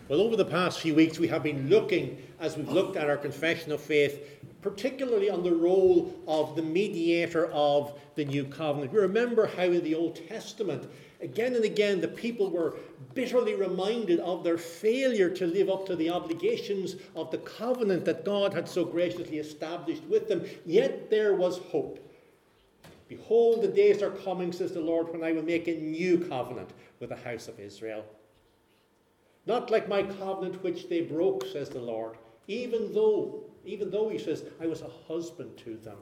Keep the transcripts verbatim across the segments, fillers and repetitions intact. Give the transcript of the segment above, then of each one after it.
Well, over the past few weeks, we have been looking, as we've looked at our confession of faith, particularly on the role of the mediator of the new covenant. We remember how in the Old Testament, again and again, the people were bitterly reminded of their failure to live up to the obligations of the covenant that God had so graciously established with them. Yet there was hope. Behold, the days are coming, says the Lord, when I will make a new covenant with the house of Israel. Not like my covenant which they broke, says the Lord, even though, even though, he says, I was a husband to them.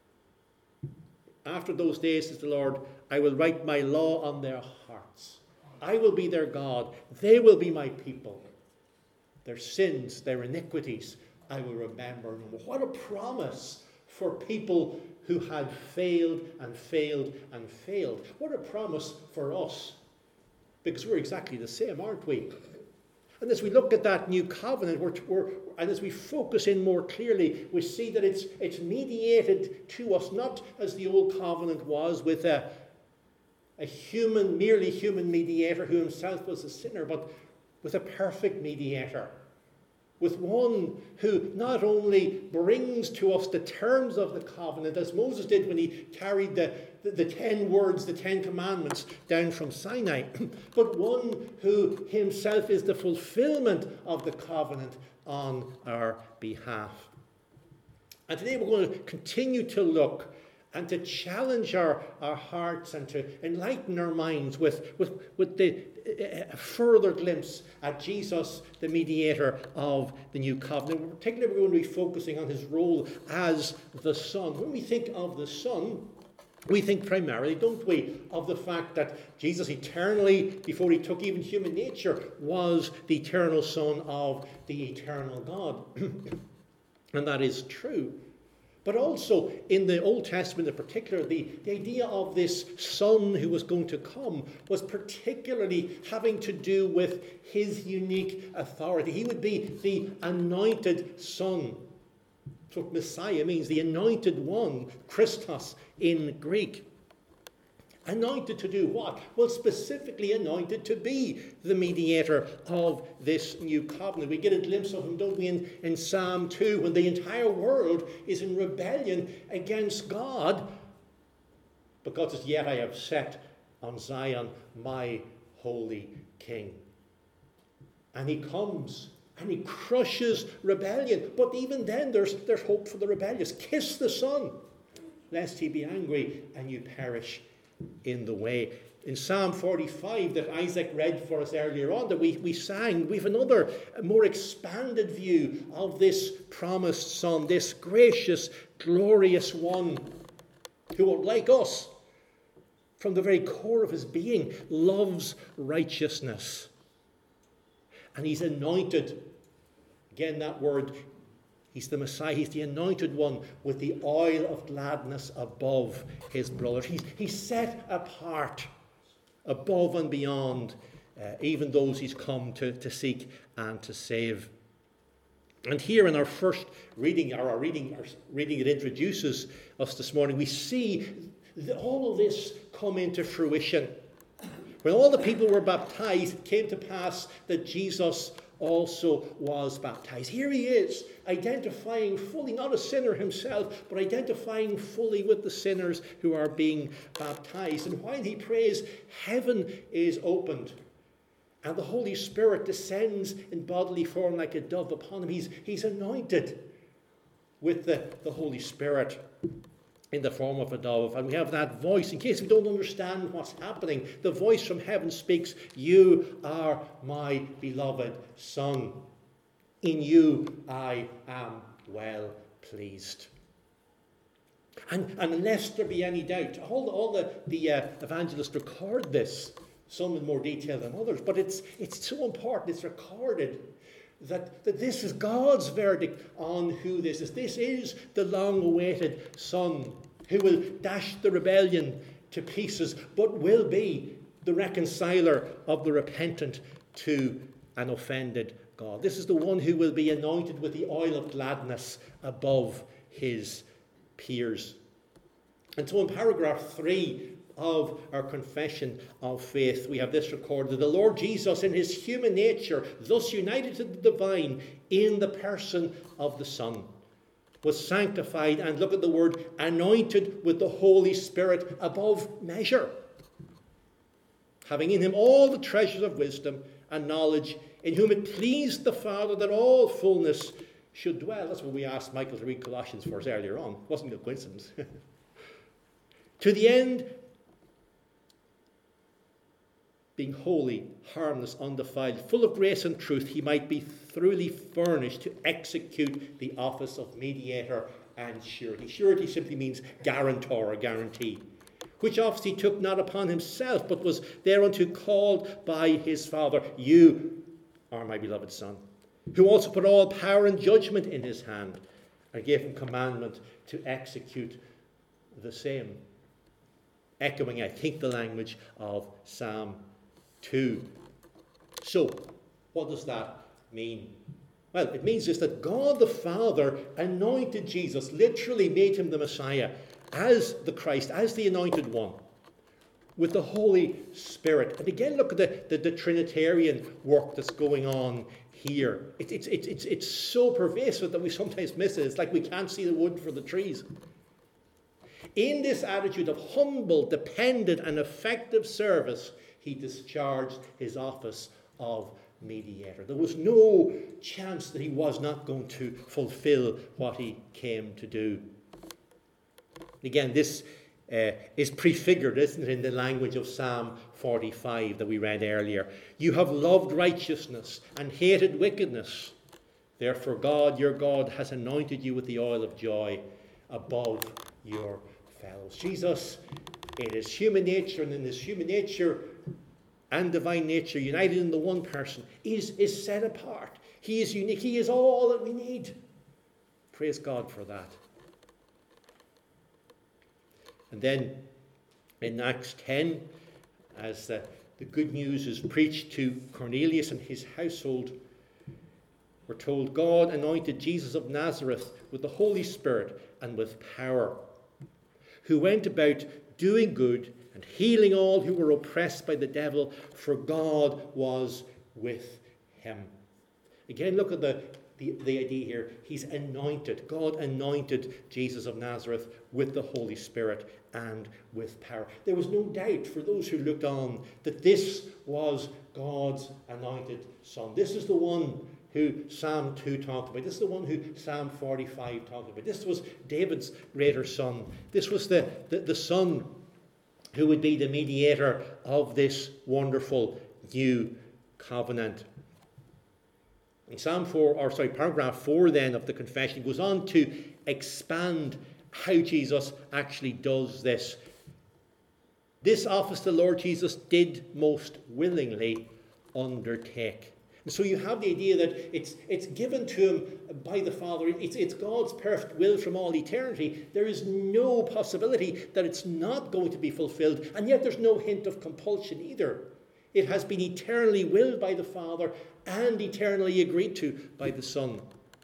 After those days, says the Lord, I will write my law on their hearts. I will be their God. They will be my people. Their sins, their iniquities, I will remember no more. What a promise for people who had failed and failed and failed. What a promise for us. Because we're exactly the same, aren't we? And as we look at that new covenant, we're, we're, and as we focus in more clearly, we see that it's, it's mediated to us, not as the old covenant was with a, a human, merely human mediator who himself was a sinner, but with a perfect mediator. With one who not only brings to us the terms of the covenant, as Moses did when he carried the, the, the ten words, the ten commandments down from Sinai, but one who himself is the fulfillment of the covenant on our behalf. And today we're going to continue to look and to challenge our, our hearts and to enlighten our minds with, with, with the a further glimpse at Jesus, the mediator of the new covenant. Particularly, we're going to be focusing on his role as the Son. When we think of the Son, we think primarily, don't we, of the fact that Jesus eternally, before he took even human nature, was the eternal Son of the eternal God. And that is true. But also, in the Old Testament in particular, the, the idea of this Son who was going to come was particularly having to do with his unique authority. He would be the anointed Son. That's what Messiah means, the anointed one, Christos in Greek. Anointed to do what? Well, specifically anointed to be the mediator of this new covenant. We get a glimpse of him, don't we, in, in Psalm two, when the entire world is in rebellion against God. But God says, yet I have set on Zion my holy King. And he comes and he crushes rebellion. But even then, there's, there's hope for the rebellious. Kiss the Son, lest he be angry and you perish in the way. In Psalm forty-five that Isaac read for us earlier on, that we, we sang, we have another more expanded view of this promised Son, this gracious, glorious one who, like us, from the very core of his being, loves righteousness. And he's anointed. Again, that word, he's the Messiah. He's the anointed one with the oil of gladness above his brothers. He's, he's set apart above and beyond uh, even those he's come to, to seek and to save. And here in our first reading, or our reading, our reading that introduces us this morning, we see the, all of this come into fruition. When all the people were baptized, it came to pass that Jesus also was baptized. Here he is, identifying fully, not a sinner himself, but identifying fully with the sinners who are being baptized. And while he prays, heaven is opened, and the Holy Spirit descends in bodily form like a dove upon him. He's, he's anointed with the, the Holy Spirit in the form of a dove. And we have that voice, in case we don't understand what's happening, the voice from heaven speaks, you are my beloved Son. In you I am well pleased. And, and lest there be any doubt, all the, all the, the uh, evangelists record this, some in more detail than others, but it's, it's so important, it's recorded That, that this is God's verdict on who this is. This is the long-awaited Son who will dash the rebellion to pieces, but will be the reconciler of the repentant to an offended God. This is the one who will be anointed with the oil of gladness above his peers. And so in paragraph three of our confession of faith, we have this recorded: that the Lord Jesus, in his human nature, thus united to the divine in the person of the Son, was sanctified, and look at the word, anointed with the Holy Spirit above measure, having in him all the treasures of wisdom and knowledge, in whom it pleased the Father that all fullness should dwell. That's what we asked Michael to read Colossians for us earlier on. It wasn't a coincidence. To the end, being holy, harmless, undefiled, full of grace and truth, he might be thoroughly furnished to execute the office of mediator and surety. Surety simply means guarantor or guarantee, which office he took not upon himself, but was thereunto called by his Father. You are my beloved Son, who also put all power and judgment in his hand, and gave him commandment to execute the same. Echoing, I think, the language of Psalm two. So, what does that mean? Well, it means this, that God the Father anointed Jesus, literally made him the Messiah, as the Christ, as the anointed one, with the Holy Spirit. And again, look at the, the, the Trinitarian work that's going on here. It, it, it, it's, it's so pervasive that we sometimes miss it. It's like we can't see the wood for the trees. In this attitude of humble, dependent, and effective service, he discharged his office of mediator. There was no chance that he was not going to fulfill what he came to do. Again, this uh, is prefigured, isn't it, in the language of Psalm forty-five that we read earlier. You have loved righteousness and hated wickedness. Therefore God, your God, has anointed you with the oil of joy above your fellows. Jesus, in his human nature, and in his human nature and divine nature, united in the one person, is, is set apart. He is unique. He is all that we need. Praise God for that. And then in Acts ten, as the, the good news is preached to Cornelius and his household, we're told God anointed Jesus of Nazareth with the Holy Spirit and with power, who went about doing good and healing all who were oppressed by the devil, for God was with him. Again, look at the, the, the idea here. He's anointed. God anointed Jesus of Nazareth with the Holy Spirit and with power. There was no doubt for those who looked on that this was God's anointed Son. This is the one who Psalm two talked about. This is the one who Psalm forty-five talked about. This was David's greater son. This was the, the, the son who would be the mediator of this wonderful new covenant. In Psalm four, or sorry, paragraph four then of the confession goes on to expand how Jesus actually does this. This office the Lord Jesus did most willingly undertake. And so you have the idea that it's, it's given to him by the Father. It's, it's God's perfect will from all eternity. There is no possibility that it's not going to be fulfilled. And yet there's no hint of compulsion either. It has been eternally willed by the Father and eternally agreed to by the Son.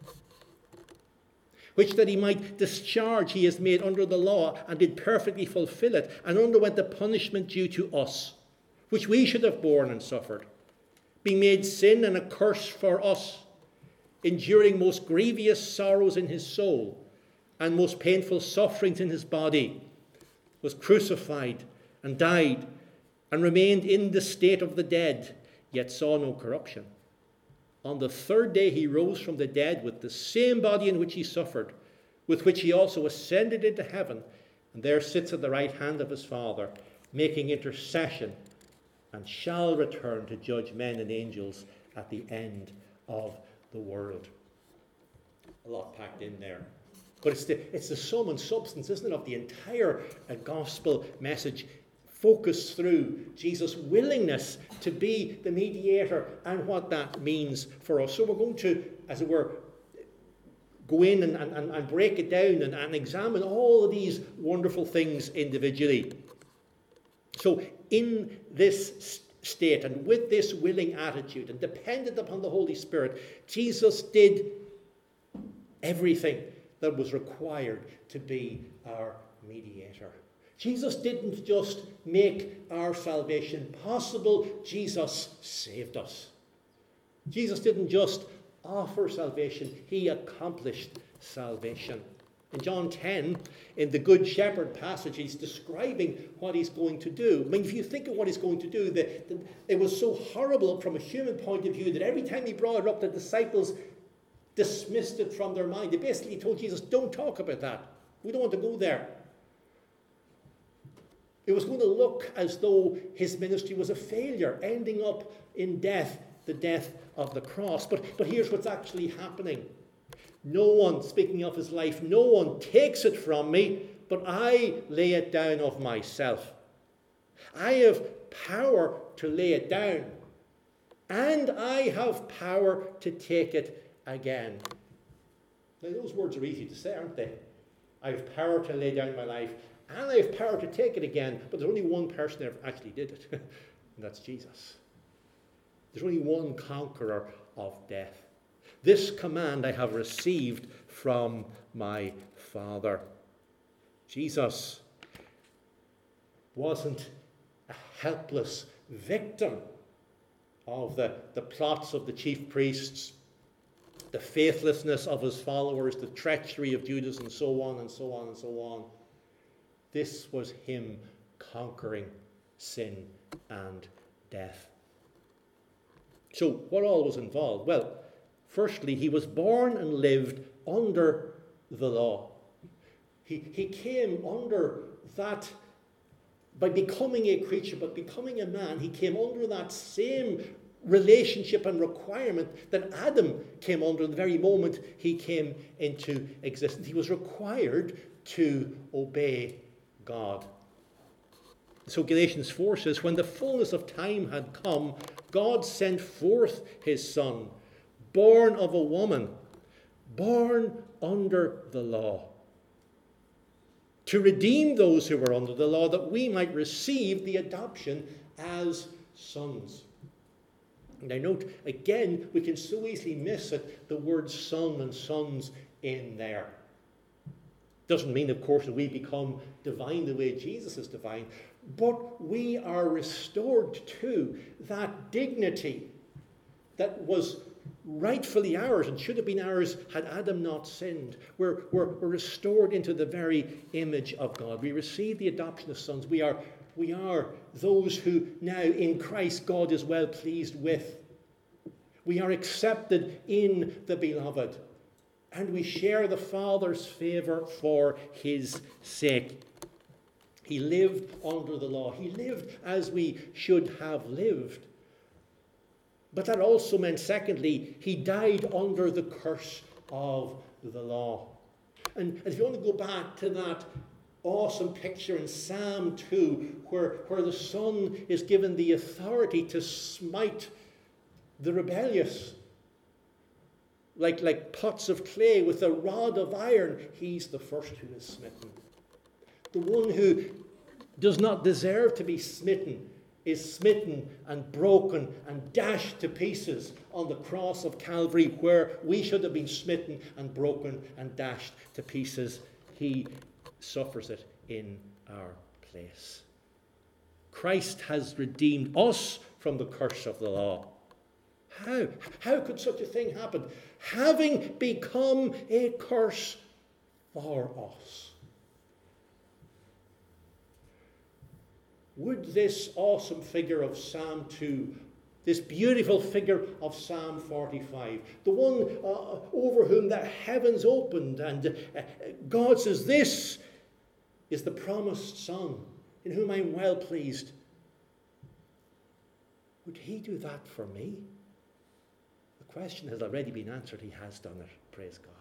Which that he might discharge he has made under the law, and did perfectly fulfill it, and underwent the punishment due to us, which we should have borne and suffered, being made sin and a curse for us, enduring most grievous sorrows in his soul, and most painful sufferings in his body, was crucified and died, and remained in the state of the dead, yet saw no corruption. On the third day he rose from the dead with the same body in which he suffered, with which he also ascended into heaven, and there sits at the right hand of his Father, making intercession, and shall return to judge men and angels at the end of the world. A lot packed in there. But it's the, it's the sum and substance, isn't it, of the entire uh, gospel message, focused through Jesus' willingness to be the mediator and what that means for us. So we're going to, as it were, go in and, and, and break it down and, and examine all of these wonderful things individually. So in this state and with this willing attitude and dependent upon the Holy Spirit, Jesus did everything that was required to be our mediator. Jesus didn't just make our salvation possible, Jesus saved us. Jesus didn't just offer salvation, he accomplished salvation. In John ten, in the Good Shepherd passage, he's describing what he's going to do. I mean, if you think of what he's going to do, the, the, it was so horrible from a human point of view that every time he brought it up, the disciples dismissed it from their mind. They basically told Jesus, don't talk about that. We don't want to go there. It was going to look as though his ministry was a failure, ending up in death, the death of the cross. But, but here's what's actually happening. No one, speaking of his life, no one takes it from me, but I lay it down of myself. I have power to lay it down, and I have power to take it again. Now, those words are easy to say, aren't they? I have power to lay down my life, and I have power to take it again. But there's only one person that actually did it, and that's Jesus. There's only one conqueror of death. This command I have received from my Father. Jesus wasn't a helpless victim of the, the plots of the chief priests, the faithlessness of his followers, the treachery of Judas, and so on and so on and so on. This was him conquering sin and death. So what all was involved? Well, firstly, he was born and lived under the law. He, he came under that, by becoming a creature, but becoming a man, he came under that same relationship and requirement that Adam came under the very moment he came into existence. He was required to obey God. So Galatians four says, when the fullness of time had come, God sent forth his Son, born of a woman, born under the law, to redeem those who were under the law, that we might receive the adoption as sons. Now note, again, we can so easily miss it, the word son and sons in there. Doesn't mean, of course, that we become divine the way Jesus is divine, but we are restored to that dignity that was rightfully ours and should have been ours had Adam not sinned. We're, we're, we're restored into the very image of God. We receive the adoption of sons. We are, we are those who now in Christ God is well pleased with. We are accepted in the beloved, and we share the Father's favour for his sake. He lived under the law. He lived as we should have lived. But that also meant, secondly, he died under the curse of the law. And if you want to go back to that awesome picture in Psalm two, where, where the Son is given the authority to smite the rebellious, like, like pots of clay with a rod of iron, he's the first who is smitten. The one who does not deserve to be smitten is smitten and broken and dashed to pieces on the cross of Calvary, where we should have been smitten and broken and dashed to pieces. He suffers it in our place. Christ has redeemed us from the curse of the law. How? How could such a thing happen? Having become a curse for us. Would this awesome figure of Psalm two, this beautiful figure of Psalm forty-five, the one uh, over whom the heavens opened and uh, God says, this is the promised Son in whom I'm well pleased. Would he do that for me? The question has already been answered. He has done it. Praise God.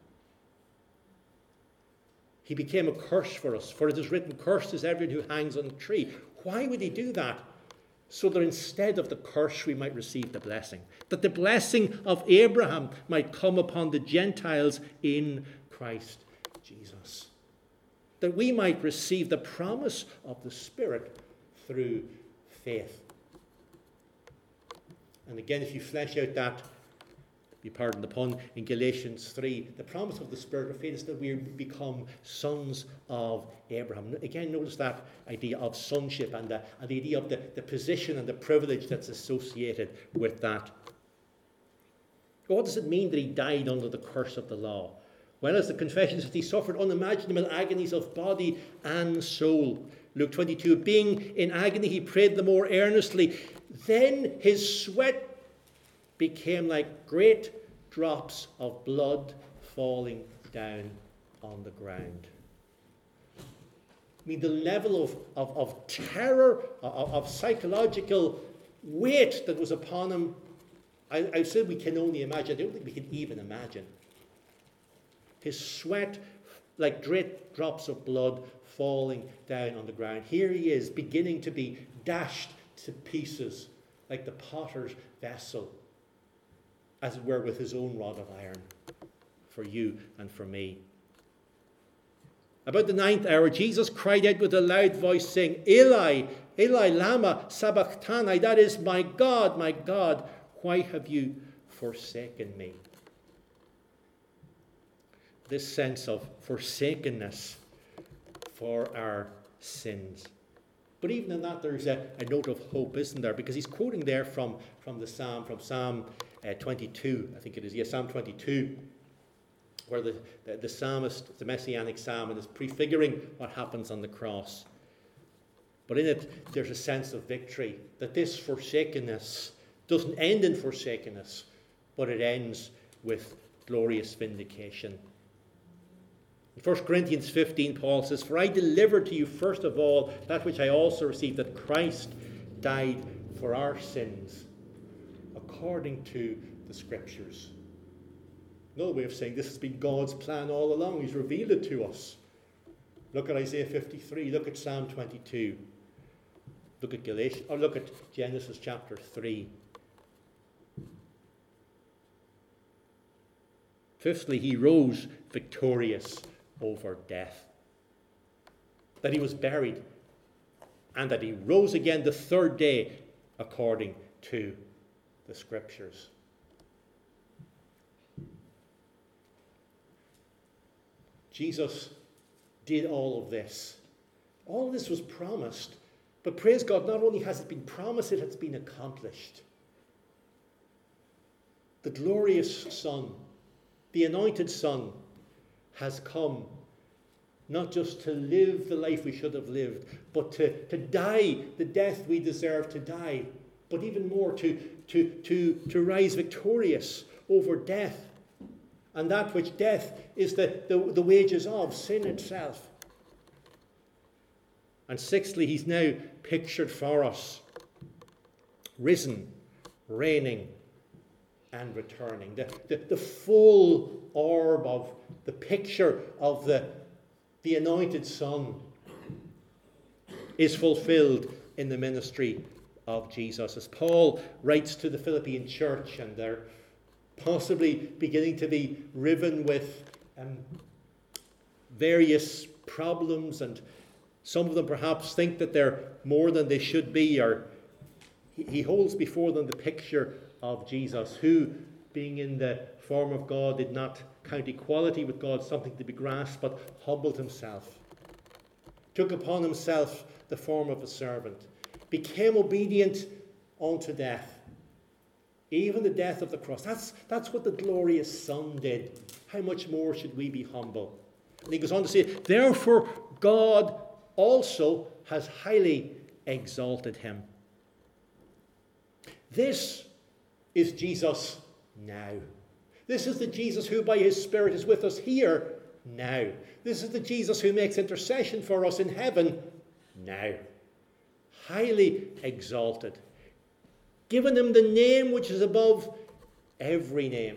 He became a curse for us, for it is written, cursed is everyone who hangs on a tree. Why would he do that? So that instead of the curse we might receive the blessing. That the blessing of Abraham might come upon the Gentiles in Christ Jesus. That we might receive the promise of the Spirit through faith. And again, if you flesh out that you pardon the pun, in Galatians three, the promise of the Spirit of faith is that we become sons of Abraham. Again, notice that idea of sonship and the, and the idea of the, the position and the privilege that's associated with that. What does it mean that he died under the curse of the law? Well, as the confession says, he suffered unimaginable agonies of body and soul. Luke twenty-two, being in agony, he prayed the more earnestly. Then his sweat became like great drops of blood falling down on the ground. I mean, the level of, of, of terror, of, of psychological weight that was upon him, I, I said we can only imagine. I don't think we can even imagine. His sweat, like great drops of blood falling down on the ground. Here he is, beginning to be dashed to pieces, like the potter's vessel, as it were, with his own rod of iron, for you and for me. About the ninth hour, Jesus cried out with a loud voice, saying, Eli, Eli, lama sabachthani, that is, my God, my God, why have you forsaken me? This sense of forsakenness for our sins. But even in that, there's a, a note of hope, isn't there? Because he's quoting there from, from the Psalm, from Psalm uh, twenty-two, I think it is, yes, Psalm twenty-two, where the, the, the psalmist, the Messianic psalm, is prefiguring what happens on the cross. But in it, there's a sense of victory, that this forsakenness doesn't end in forsakenness, but it ends with glorious vindication. In First Corinthians fifteen, Paul says, For I delivered to you first of all that which I also received, that Christ died for our sins, according to the Scriptures. Another way of saying this has been God's plan all along. He's revealed it to us. Look at Isaiah fifty-three. Look at Psalm twenty-two. Look at Galatians, or look at Genesis chapter three. Fifthly, he rose victorious over death. That he was buried, and that he rose again the third day according to the Scriptures. Jesus did all of this. All of this was promised, but praise God, not only has it been promised, it has been accomplished. The glorious Son, the anointed Son, has come not just to live the life we should have lived, but to, to die the death we deserve to die, but even more to, to, to, to rise victorious over death, and that which death is the, the, the wages of, sin itself. And sixthly, he's now pictured for us, risen, reigning, and returning. The, the, the full orb of the picture of the, the anointed Son is fulfilled in the ministry of Jesus. As Paul writes to the Philippian church, and they're possibly beginning to be riven with um, various problems, and some of them perhaps think that they're more than they should be, or he, he holds before them the picture of Jesus, who, being in the form of God, did not count equality with God something to be grasped, but humbled himself, took upon himself the form of a servant, became obedient unto death, even the death of the cross. That's, that's what the glorious Son did. How much more should we be humble? And he goes on to say, therefore God also has highly exalted him. This is Jesus now. This is the Jesus who by his Spirit is with us here now. This is the Jesus who makes intercession for us in heaven now. Highly exalted. Given him the name which is above every name.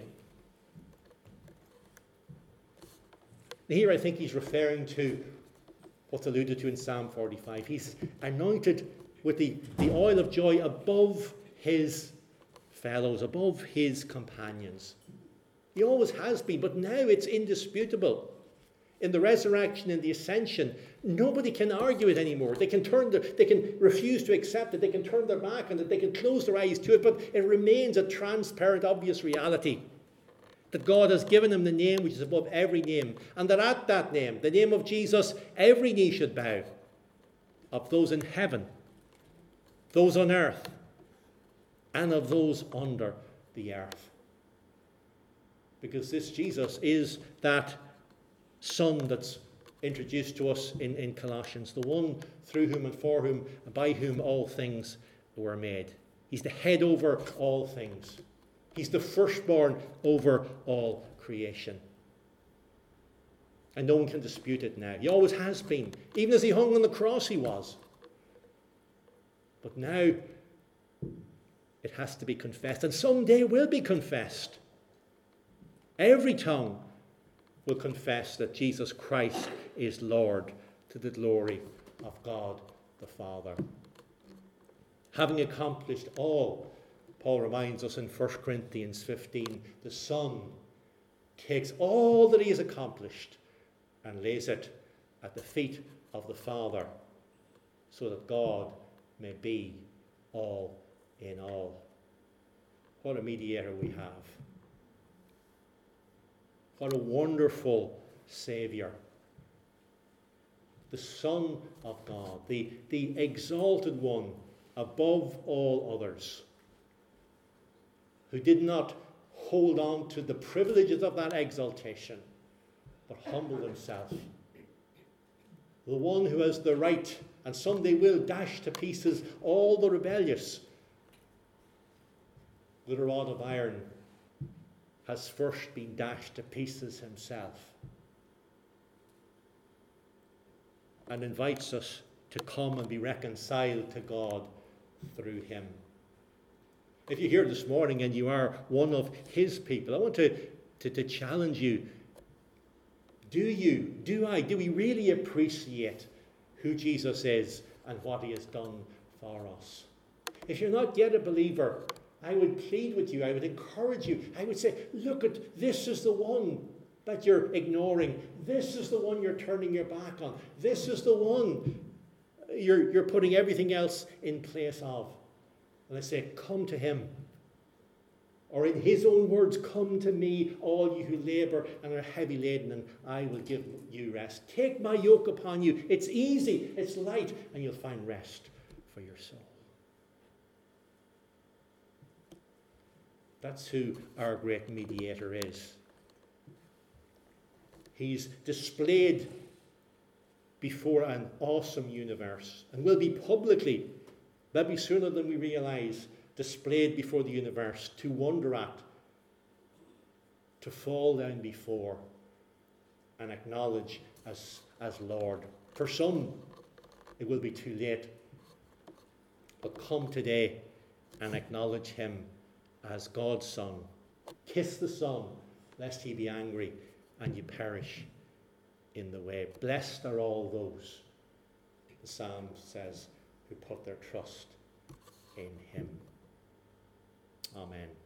Here I think he's referring to what's alluded to in Psalm forty-five. He's anointed with the, the oil of joy above his fellows, above his companions. He always has been, but now it's indisputable. In the resurrection and the ascension, nobody can argue it anymore. They can turn their, they can refuse to accept it. They can turn their back on it. They can close their eyes to it, but it remains a transparent, obvious reality. that God has given him the name which is above every name, and that at that name, the name of Jesus, every knee should bow, of those in heaven, those on earth, and of those under the earth. Because this Jesus is that Son that's introduced to us in, in Colossians, the one through whom and for whom and by whom all things were made. He's the head over all things. He's the firstborn over all creation. And no one can dispute it now. He always has been. Even as he hung on the cross, he was. But now it has to be confessed, and someday will be confessed. Every tongue will confess that Jesus Christ is Lord, to the glory of God the Father. Having accomplished all, Paul reminds us in First Corinthians fifteen, the Son takes all that he has accomplished and lays it at the feet of the Father, so that God may be all in all. What a mediator we have. What a wonderful Saviour. The Son of God, the, the exalted one above all others, who did not hold on to the privileges of that exaltation, but humbled himself. The one who has the right, and someday will dash to pieces all the rebellious with a rod of iron, has first been dashed to pieces himself, and invites us to come and be reconciled to God through him. If you're here this morning and you are one of his people, I want to, to, to challenge you. Do you, do I, do we really appreciate who Jesus is and what he has done for us? If you're not yet a believer, I would plead with you, I would encourage you, I would say, look at, this is the one that you're ignoring. This is the one you're turning your back on. This is the one you're, you're putting everything else in place of. And I say, come to him. Or in his own words, come to me, all you who labour and are heavy laden, and I will give you rest. Take my yoke upon you. It's easy, it's light, and you'll find rest for your soul. That's who our great mediator is. He's displayed before an awesome universe, and will be publicly, maybe sooner than we realise, displayed before the universe to wonder at, to fall down before, and acknowledge as, as Lord. For some, it will be too late. But come today and acknowledge him as God's Son. Kiss the Son, lest he be angry and you perish in the way. Blessed are all those, the psalm says, who put their trust in him. Amen.